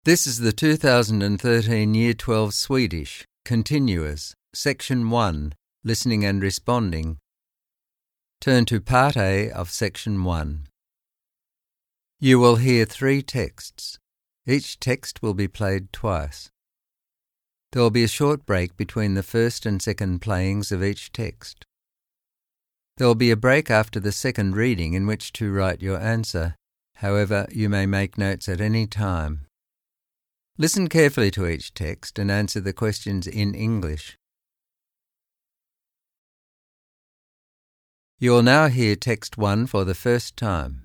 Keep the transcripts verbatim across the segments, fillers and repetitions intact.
This is the two thousand thirteen Year twelve Swedish, Continuous, Section one, Listening and Responding. Turn to Part A of Section one. You will hear three texts. Each text will be played twice. There will be a short break between the first and second playings of each text. There will be a break after the second reading in which to write your answer. However, you may make notes at any time. Listen carefully to each text and answer the questions in English. You will now hear text one for the first time.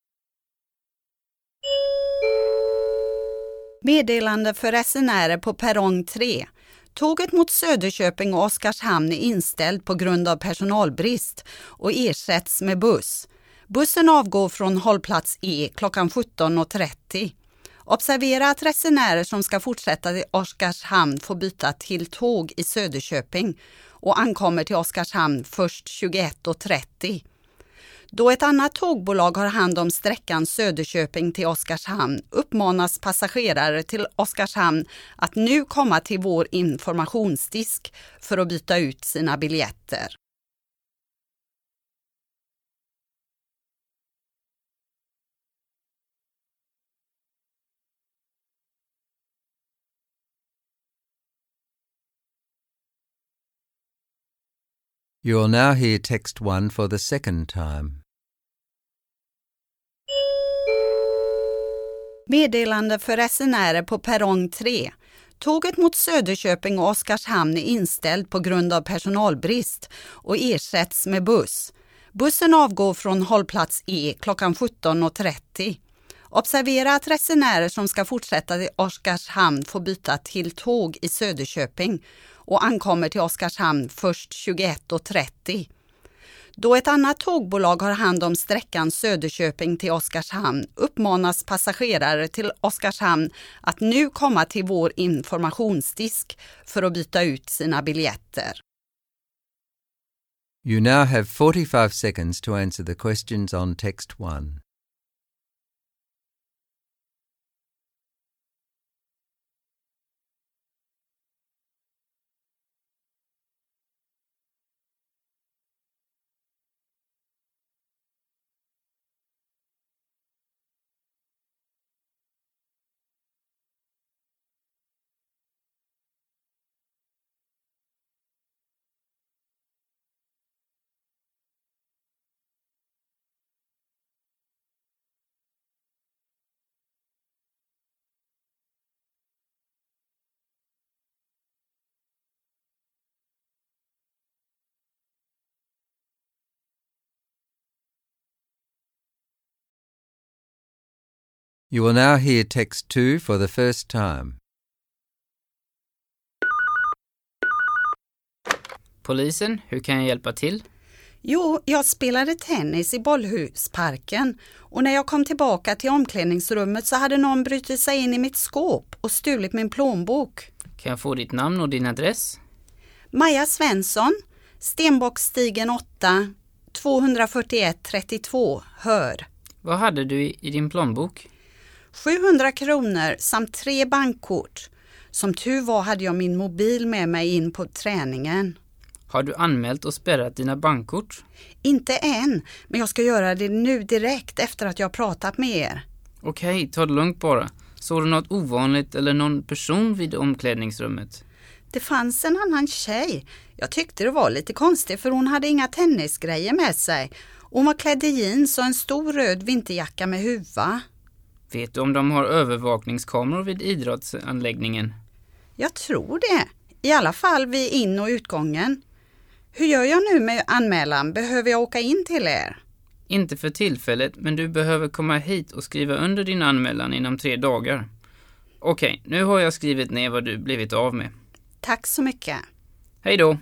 Meddelande för resenärer på perrong tre. Tåget mot Söderköping och Oskarshamn är inställd på grund av personalbrist och ersätts med buss. Bussen avgår från hållplats E klockan sjutton och trettio. Observera att resenärer som ska fortsätta till Oskarshamn får byta till tåg i Söderköping och ankommer till Oskarshamn först tjugoett och trettio. Då ett annat tågbolag har hand om sträckan Söderköping till Oskarshamn uppmanas passagerare till Oskarshamn att nu komma till vår informationsdisk för att byta ut sina biljetter. You will now hear text one for the second time. Meddelande för resenärer på perrong tre. Tåget mot Söderköping och Oskarshamn är inställd på grund av personalbrist och ersätts med buss. Bussen avgår från hållplats E klockan sjutton och trettio. Observera att resenärer som ska fortsätta till Oskarshamn får byta till tåg i Söderköping och ankommer till Oskarshamn först tjugoett och trettio. Då ett annat tågbolag har hand om sträckan Söderköping till Oskarshamn uppmanas passagerare till Oskarshamn att nu komma till vår informationsdisk för att byta ut sina biljetter. You now have forty-five seconds to answer the questions on text one. You will now hear text two for the first time. Polisen, hur kan jag hjälpa till? Jo, jag spelade tennis i bollhusparken och när jag kom tillbaka till omklädningsrummet så hade någon brutit sig in i mitt skåp och stulit min plånbok. Kan jag få ditt namn och din adress? Maja Svensson, Stenbockstigen åtta, tvåhundrafyrtioett trettiotvå, Hör. Vad hade du i, i din plånbok? sjuhundra kronor samt tre bankkort. Som tur var hade jag min mobil med mig in på träningen. Har du anmält och spärrat dina bankkort? Inte än, men jag ska göra det nu direkt efter att jag pratat med er. Okej, ta det lugnt bara. Såg du något ovanligt eller någon person vid omklädningsrummet? Det fanns en annan tjej. Jag tyckte det var lite konstigt för hon hade inga tennisgrejer med sig. Hon var klädd i jeans och en stor röd vinterjacka med huva. Vet du om de har övervakningskameror vid idrottsanläggningen? Jag tror det. I alla fall vid in- och utgången. Hur gör jag nu med anmälan? Behöver jag åka in till er? Inte för tillfället, men du behöver komma hit och skriva under din anmälan inom tre dagar. Okej, nu har jag skrivit ner vad du blivit av med. Tack så mycket. Hej då!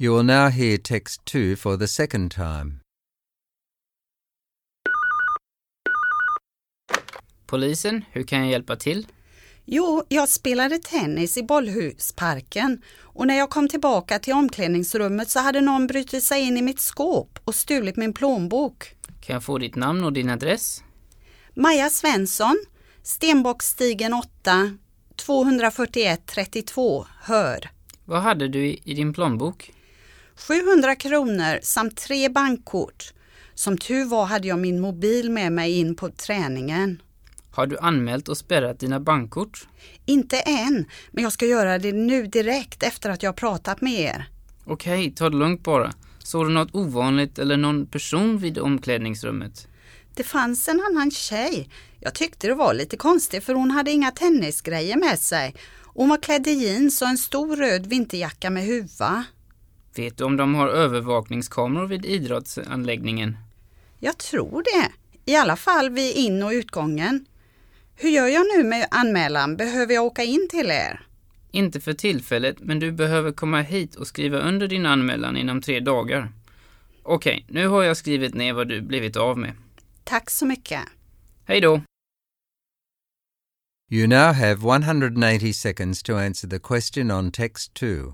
You will now hear text two for the second time. Polisen, hur kan jag hjälpa till? Jo, jag spelade tennis i bollhusparken och när jag kom tillbaka till omklädningsrummet så hade någon brutit sig in i mitt skåp och stulit min plånbok. Kan jag få ditt namn och din adress? Maja Svensson, Stenbockstigen åtta, tvåhundrafyrtioett trettiotvå, Hör. Vad hade du i, i din plånbok? sjuhundra kronor samt tre bankkort. Som tur var hade jag min mobil med mig in på träningen. Har du anmält och spärrat dina bankkort? Inte än, men jag ska göra det nu direkt efter att jag pratat med er. Okej, ta det lugnt bara. Såg du något ovanligt eller någon person vid omklädningsrummet? Det fanns en annan tjej. Jag tyckte det var lite konstigt för hon hade inga tennisgrejer med sig. Hon var klädd i jeans och en stor röd vinterjacka med huva. Vet du om de har övervakningskameror vid idrottsanläggningen? Jag tror det. I alla fall vid in- och utgången. Hur gör jag nu med anmälan? Behöver jag åka in till er? Inte för tillfället, men du behöver komma hit och skriva under din anmälan inom tre dagar. Okej, nu har jag skrivit ner vad du blivit av med. Tack så mycket. Hej då! You now have one hundred eighty seconds to answer the question on text two.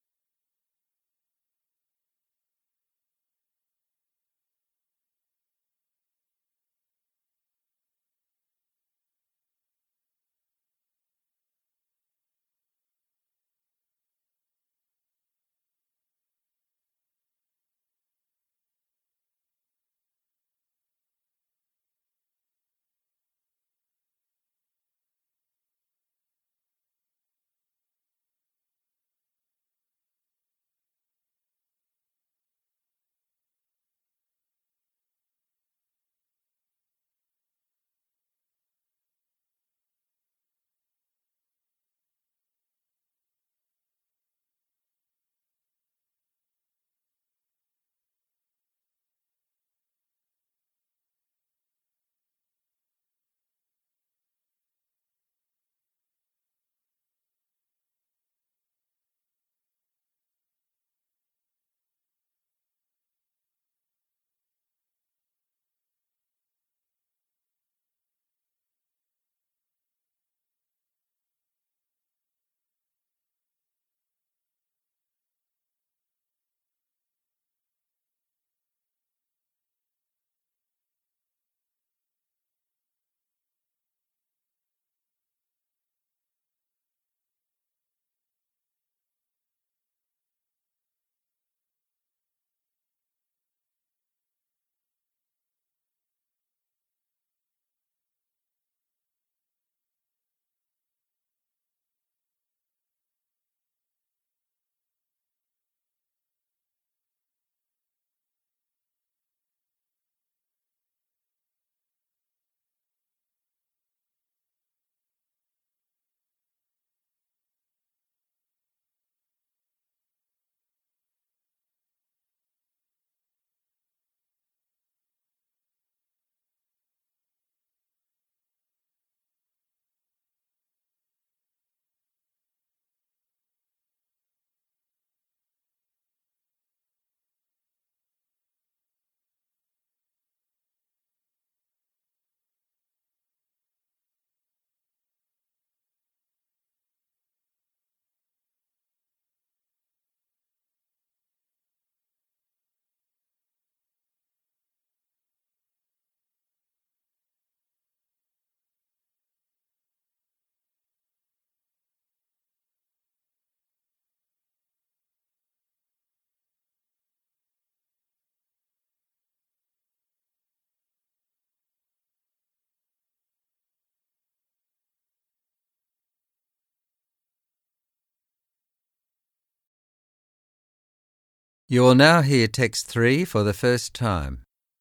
You will now hear text three for the first time.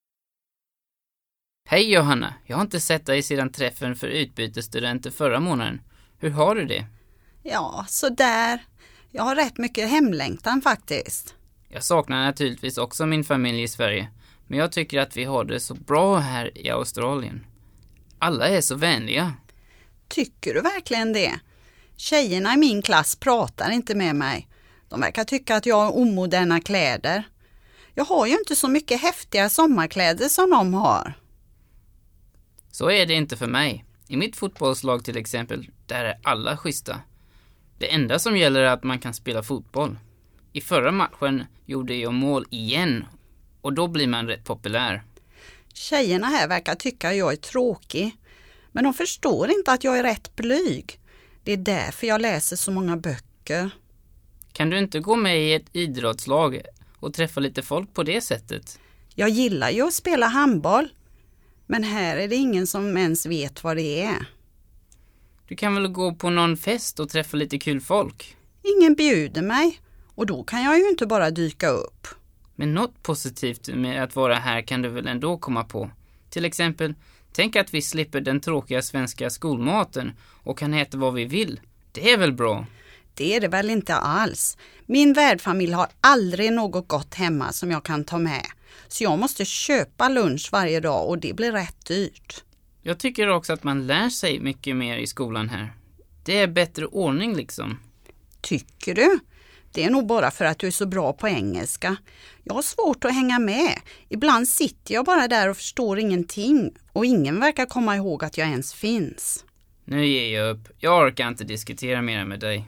Hej Johanna, jag har inte sett dig sedan träffen för utbytesstudenter förra månaden. Hur har du det? Ja, så där. Jag har rätt mycket hemlängtan faktiskt. Jag saknar naturligtvis också min familj i Sverige, men jag tycker att vi har det så bra här i Australien. Alla är så vänliga. Tycker du verkligen det? Tjejerna i min klass pratar inte med mig. De verkar tycka att jag har omoderna kläder. Jag har ju inte så mycket häftiga sommarkläder som de har. Så är det inte för mig. I mitt fotbollslag till exempel, där är alla schyssta. Det enda som gäller är att man kan spela fotboll. I förra matchen gjorde jag mål igen och då blir man rätt populär. Tjejerna här verkar tycka att jag är tråkig. Men de förstår inte att jag är rätt blyg. Det är därför jag läser så många böcker. Kan du inte gå med i ett idrottslag och träffa lite folk på det sättet? Jag gillar ju att spela handboll. Men här är det ingen som ens vet vad det är. Du kan väl gå på någon fest och träffa lite kul folk? Ingen bjuder mig. Och då kan jag ju inte bara dyka upp. Men något positivt med att vara här kan du väl ändå komma på. Till exempel, tänk att vi slipper den tråkiga svenska skolmaten och kan äta vad vi vill. Det är väl bra? Det är det väl inte alls. Min värdfamilj har aldrig något gott hemma som jag kan ta med. Så jag måste köpa lunch varje dag och det blir rätt dyrt. Jag tycker också att man lär sig mycket mer i skolan här. Det är bättre ordning liksom. Tycker du? Det är nog bara för att du är så bra på engelska. Jag har svårt att hänga med. Ibland sitter jag bara där och förstår ingenting. Och ingen verkar komma ihåg att jag ens finns. Nu ger jag upp. Jag orkar inte diskutera mer med dig.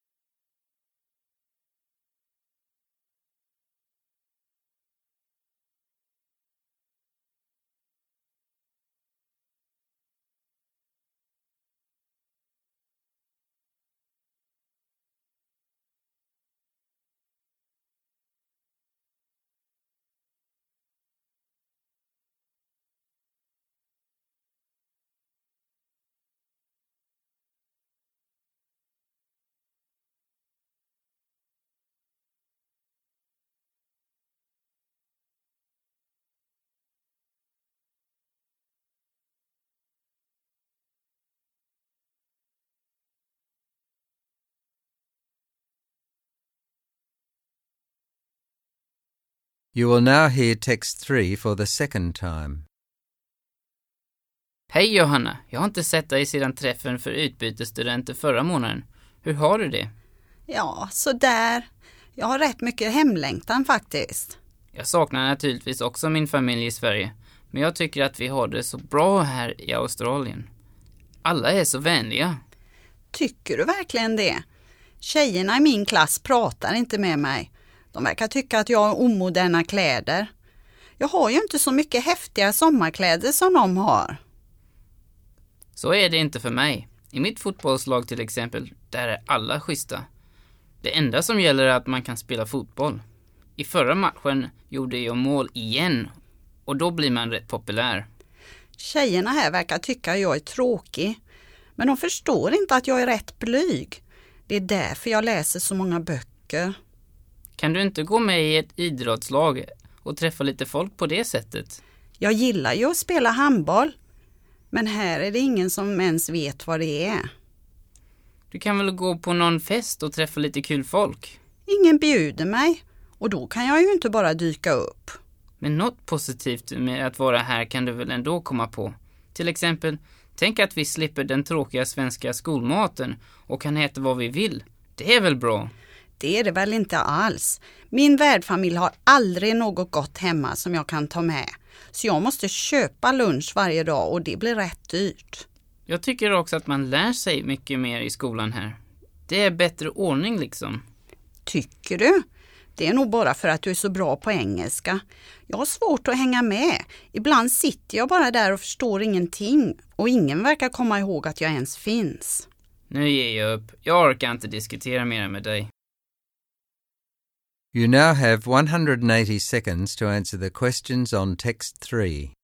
You will now hear text three for the second time. Hej Johanna, jag har inte sett dig sedan träffen för utbytesstudenter förra månaden. Hur har du det? Ja, så där. Jag har rätt mycket hemlängtan faktiskt. Jag saknar naturligtvis också min familj i Sverige, men jag tycker att vi har det så bra här i Australien. Alla är så vänliga. Tycker du verkligen det? Tjejerna i min klass pratar inte med mig. De verkar tycka att jag har omoderna kläder. Jag har ju inte så mycket häftiga sommarkläder som de har. Så är det inte för mig. I mitt fotbollslag till exempel, där är alla schyssta. Det enda som gäller är att man kan spela fotboll. I förra matchen gjorde jag mål igen och då blir man rätt populär. Tjejerna här verkar tycka att jag är tråkig. Men de förstår inte att jag är rätt blyg. Det är därför jag läser så många böcker. Kan du inte gå med i ett idrottslag och träffa lite folk på det sättet? Jag gillar ju att spela handboll. Men här är det ingen som ens vet vad det är. Du kan väl gå på någon fest och träffa lite kul folk? Ingen bjuder mig. Och då kan jag ju inte bara dyka upp. Men något positivt med att vara här kan du väl ändå komma på. Till exempel, tänk att vi slipper den tråkiga svenska skolmaten och kan äta vad vi vill. Det är väl bra? Det är det väl inte alls. Min värdfamilj har aldrig något gott hemma som jag kan ta med. Så jag måste köpa lunch varje dag och det blir rätt dyrt. Jag tycker också att man lär sig mycket mer i skolan här. Det är bättre ordning liksom. Tycker du? Det är nog bara för att du är så bra på engelska. Jag har svårt att hänga med. Ibland sitter jag bara där och förstår ingenting. Och ingen verkar komma ihåg att jag ens finns. Nu ger jag upp. Jag orkar inte diskutera mer med dig. You now have one hundred eighty seconds to answer the questions on text three.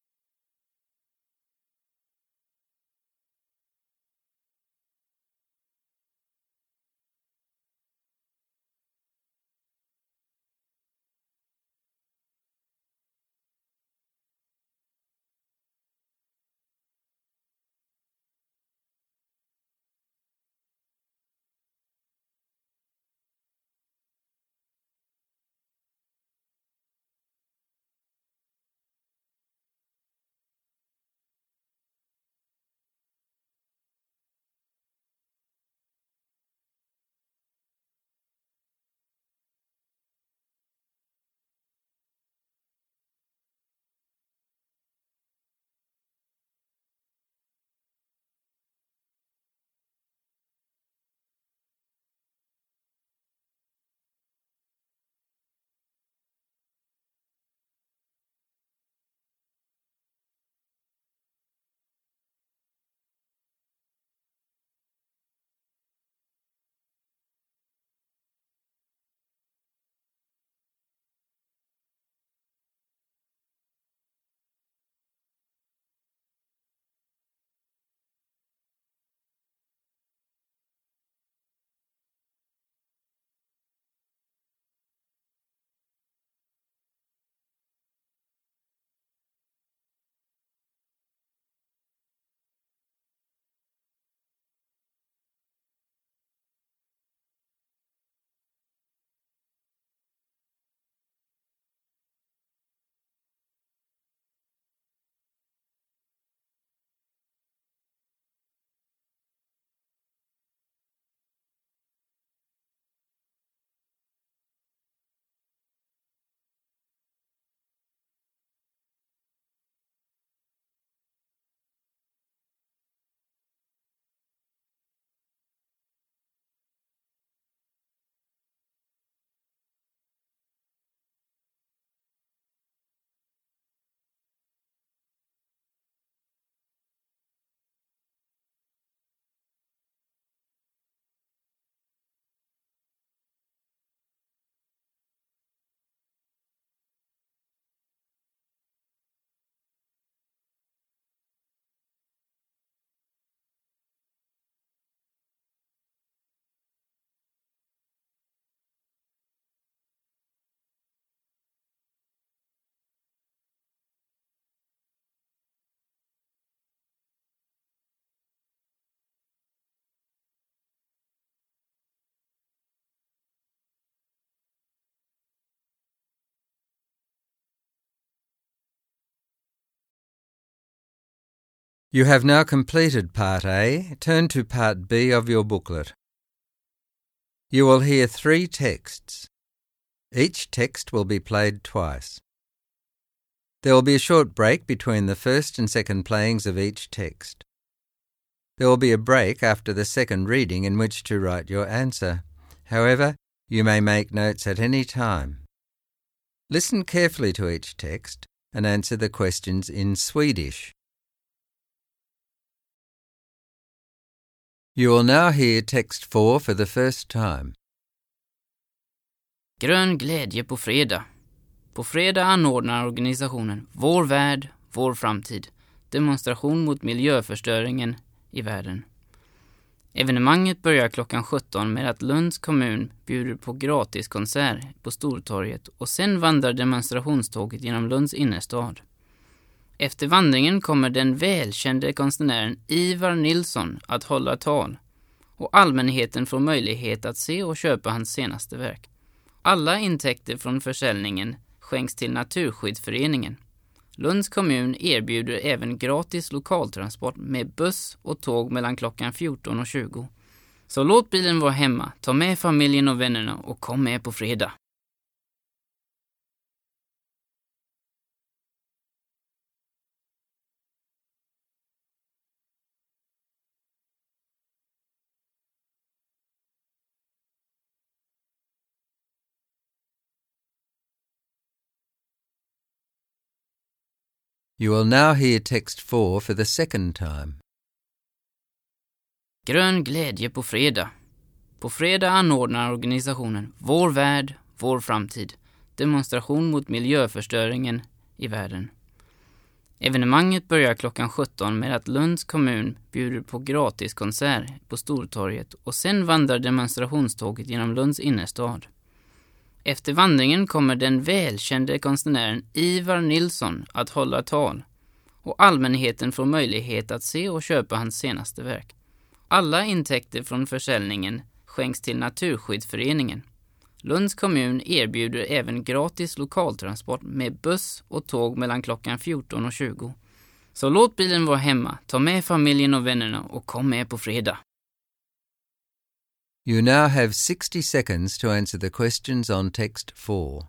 You have now completed Part A. Turn to Part B of your booklet. You will hear three texts. Each text will be played twice. There will be a short break between the first and second playings of each text. There will be a break after the second reading in which to write your answer. However, you may make notes at any time. Listen carefully to each text and answer the questions in Swedish. You will now hear text four for the first time. Grön glädje på fredag. På fredag anordnar organisationen Vår värld, vår framtid demonstration mot miljöförstöringen i världen. Evenemanget börjar klockan sjutton med att Lunds kommun bjuder på gratiskonsert på Stortorget och sen vandrar demonstrationståget genom Lunds innerstad. Efter vandringen kommer den välkände konstnären Ivar Nilsson att hålla tal och allmänheten får möjlighet att se och köpa hans senaste verk. Alla intäkter från försäljningen skänks till Naturskyddsföreningen. Lunds kommun erbjuder även gratis lokaltransport med buss och tåg mellan klockan fjorton och tjugo. Så låt bilen vara hemma, ta med familjen och vännerna och kom med på fredag. You will now hear text four for the second time. Grön glädje på fredag. På fredag anordnar organisationen Vår värld, vår framtid demonstration mot miljöförstöringen i världen. Evenemanget börjar klockan sjutton med att Lunds kommun bjuder på gratiskonsert på Stortorget och sen vandrar demonstrationståget genom Lunds innerstad. Efter vandringen kommer den välkände konstnären Ivar Nilsson att hålla tal och allmänheten får möjlighet att se och köpa hans senaste verk. Alla intäkter från försäljningen skänks till Naturskyddsföreningen. Lunds kommun erbjuder även gratis lokaltransport med buss och tåg mellan klockan fjorton och tjugo. Så låt bilen vara hemma, ta med familjen och vännerna och kom med på fredag. You now have sixty seconds to answer the questions on text four.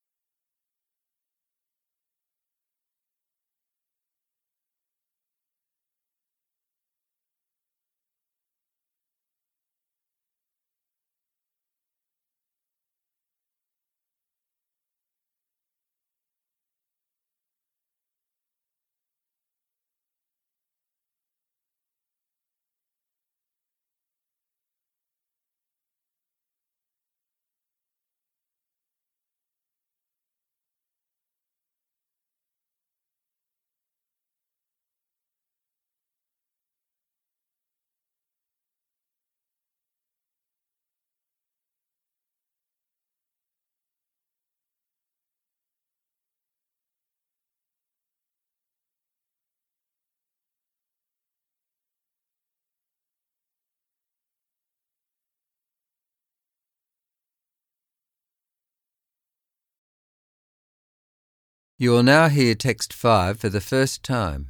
You will now hear text five for the first time.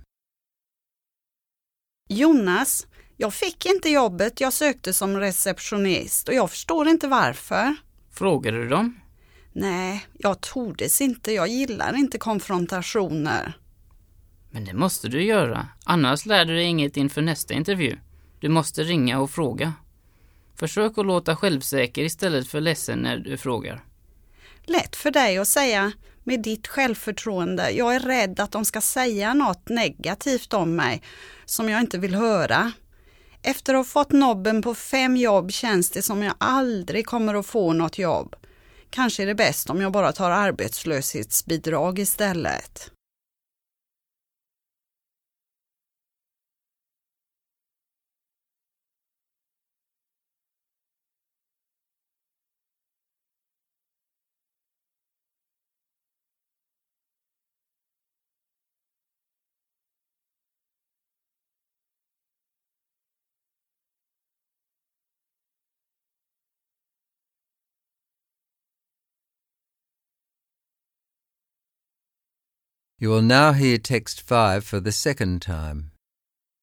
Jonas, jag fick inte jobbet jag sökte som receptionist och jag förstår inte varför. Frågade du dem? Nej, jag tordes inte. Jag gillar inte konfrontationer. Men det måste du göra. Annars lär du dig inget inför nästa intervju. Du måste ringa och fråga. Försök att låta självsäker istället för ledsen när du frågar. Lätt för dig att säga med ditt självförtroende. Jag är rädd att de ska säga något negativt om mig som jag inte vill höra. Efter att ha fått nobben på fem jobb känns det som jag aldrig kommer att få något jobb. Kanske är det bäst om jag bara tar arbetslöshetsbidrag istället. You will now hear text five for the second time.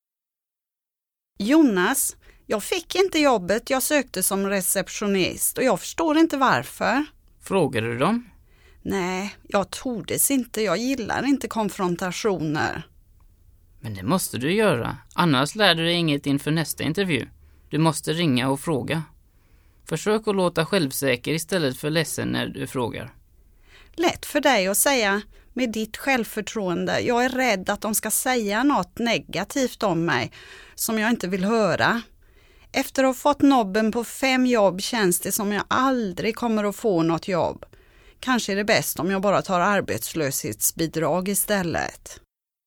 Jonas, jag fick inte jobbet jag sökte som receptionist och jag förstår inte varför. Frågade du dem? Nej, jag tordes inte. Jag gillar inte konfrontationer. Men det måste du göra. Annars lär du dig inget inför nästa intervju. Du måste ringa och fråga. Försök att låta självsäker istället för ledsen när du frågar. Lätt för dig att säga med ditt självförtroende. Jag är rädd att de ska säga något negativt om mig som jag inte vill höra. Efter att ha fått nobben på fem jobb känns det som jag aldrig kommer att få något jobb. Kanske är det bäst om jag bara tar arbetslöshetsbidrag istället.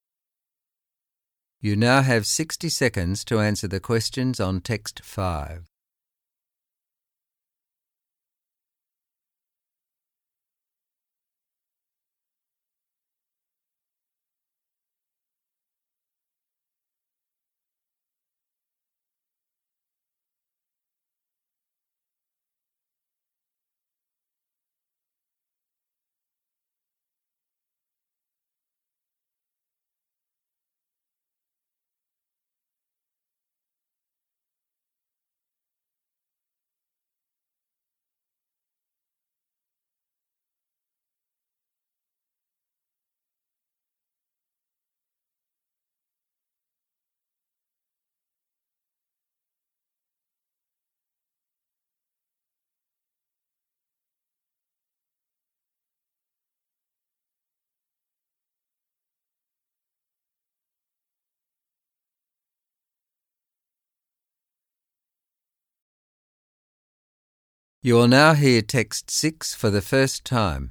You now have sixty seconds to answer the questions on text five. You will now hear text six for the first time.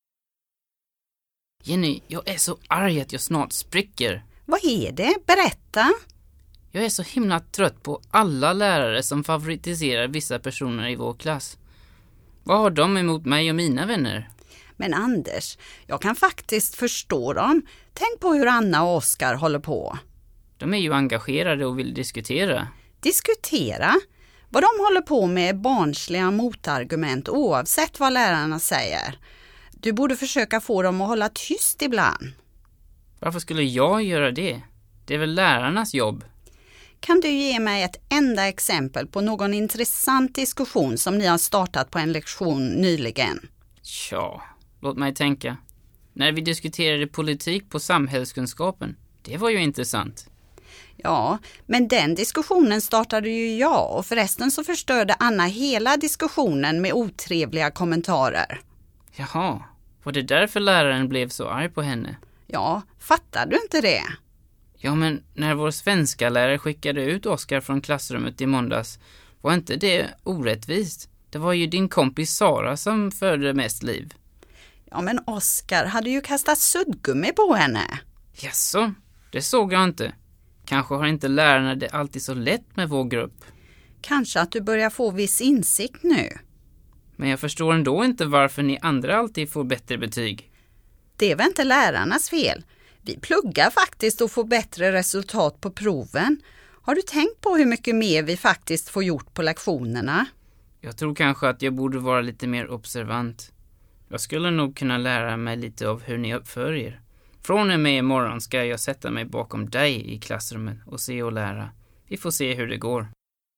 Jenny, jag är så arg att jag snart spricker. Vad är det? Berätta. Jag är så himla trött på alla lärare som favoritiserar vissa personer i vår klass. Vad har de emot mig och mina vänner? Men Anders, jag kan faktiskt förstå dem. Tänk på hur Anna och Oskar håller på. De är ju engagerade och vill diskutera. Diskutera? Vad de håller på med är barnsliga motargument oavsett vad lärarna säger. Du borde försöka få dem att hålla tyst ibland. Varför skulle jag göra det? Det är väl lärarnas jobb? Kan du ge mig ett enda exempel på någon intressant diskussion som ni har startat på en lektion nyligen? Tja, låt mig tänka. När vi diskuterade politik på samhällskunskapen, det var ju intressant. Ja, men den diskussionen startade ju jag och förresten så förstörde Anna hela diskussionen med otrevliga kommentarer. Jaha, var det därför läraren blev så arg på henne? Ja, fattar du inte det? Ja, men när vår svenska lärare skickade ut Oskar från klassrummet i måndags, var inte det orättvist? Det var ju din kompis Sara som förde mest liv. Ja, men Oskar hade ju kastat suddgummi på henne. Jaså, det såg jag inte. Kanske har inte lärarna det alltid så lätt med vår grupp. Kanske att du börjar få viss insikt nu. Men jag förstår ändå inte varför ni andra alltid får bättre betyg. Det är väl inte lärarnas fel. Vi pluggar faktiskt och får bättre resultat på proven. Har du tänkt på hur mycket mer vi faktiskt får gjort på lektionerna? Jag tror kanske att jag borde vara lite mer observant. Jag skulle nog kunna lära mig lite av hur ni uppför er. Från och med imorgon ska jag sätta mig bakom dig i klassrummet och se och lära. Vi får se hur det går.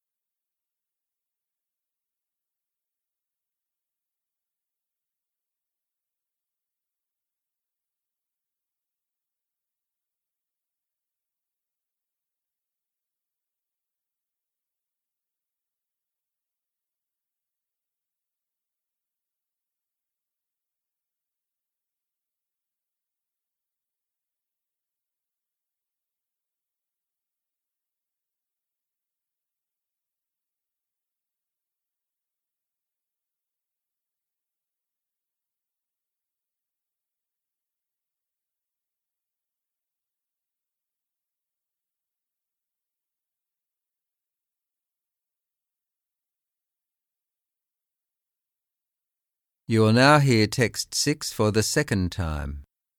You will now hear text six for the second time.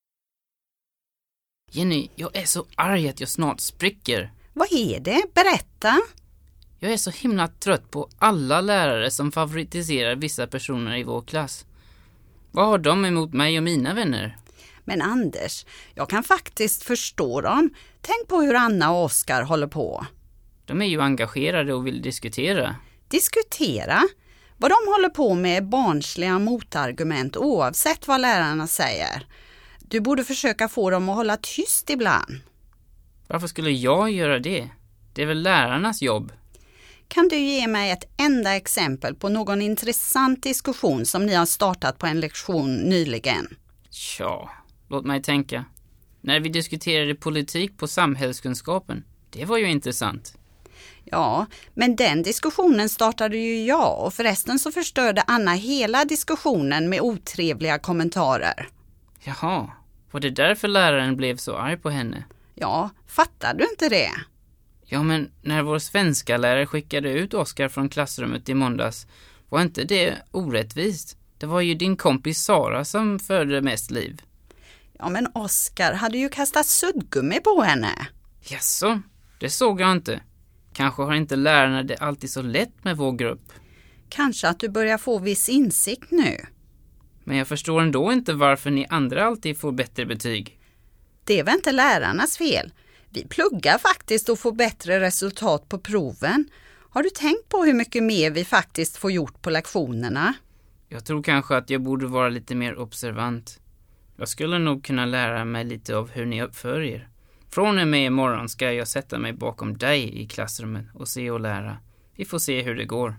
Jenny, jag är så arg att jag snart spricker. Vad är det? Berätta. Jag är så himla trött på alla lärare som favoritiserar vissa personer i vår klass. Vad har de emot mig och mina vänner? Men Anders, jag kan faktiskt förstå dem. Tänk på hur Anna och Oskar håller på. De är ju engagerade och vill diskutera. Diskutera? Vad de håller på med är barnsliga motargument oavsett vad lärarna säger. Du borde försöka få dem att hålla tyst ibland. Varför skulle jag göra det? Det är väl lärarnas jobb? Kan du ge mig ett enda exempel på någon intressant diskussion som ni har startat på en lektion nyligen? Tja, låt mig tänka. När vi diskuterade politik på samhällskunskapen, det var ju intressant. Ja, men den diskussionen startade ju jag och förresten så förstörde Anna hela diskussionen med otrevliga kommentarer. Jaha, var det därför läraren blev så arg på henne? Ja, fattar du inte det? Ja, men när vår svenska lärare skickade ut Oskar från klassrummet i måndags, var inte det orättvist? Det var ju din kompis Sara som förde mest liv. Ja, men Oskar hade ju kastat suddgummi på henne. Jaså, det såg jag inte. Kanske har inte lärarna det alltid så lätt med vår grupp. Kanske att du börjar få viss insikt nu. Men jag förstår ändå inte varför ni andra alltid får bättre betyg. Det är väl inte lärarnas fel. Vi pluggar faktiskt och får bättre resultat på proven. Har du tänkt på hur mycket mer vi faktiskt får gjort på lektionerna? Jag tror kanske att jag borde vara lite mer observant. Jag skulle nog kunna lära mig lite av hur ni uppför er. Från och med imorgon ska jag sätta mig bakom dig i klassrummet och se och lära. Vi får se hur det går.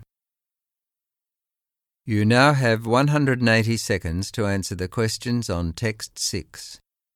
You now have one hundred eighty seconds to answer the questions on text six.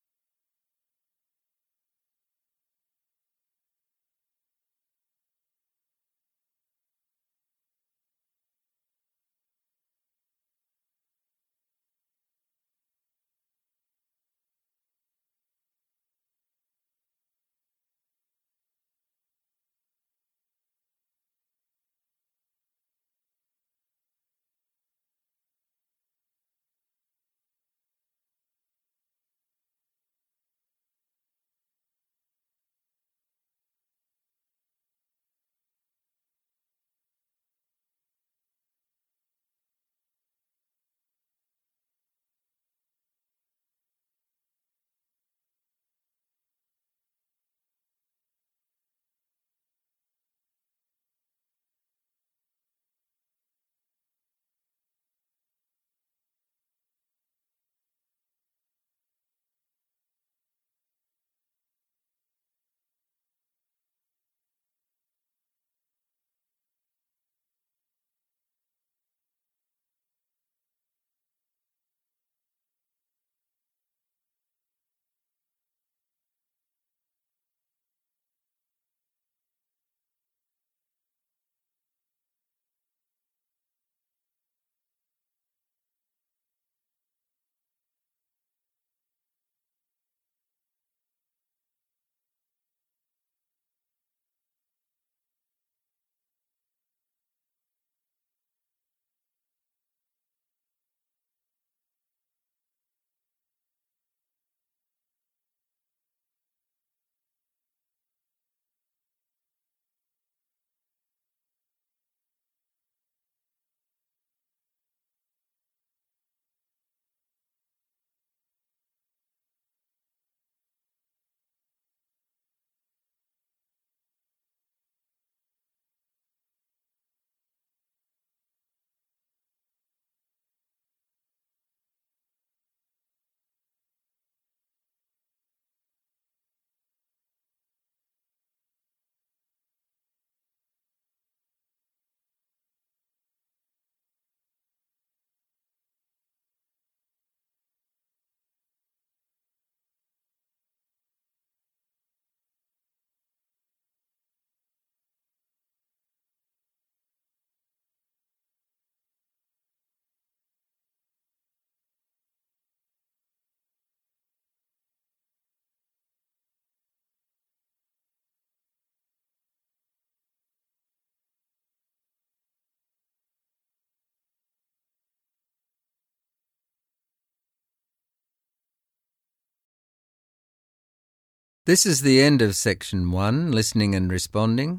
This is the end of section one, listening and responding.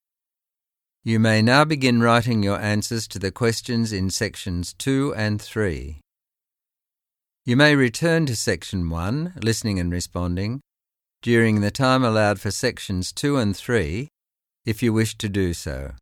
You may now begin writing your answers to the questions in sections two and three. You may return to section one, listening and responding, during the time allowed for sections two and three, if you wish to do so.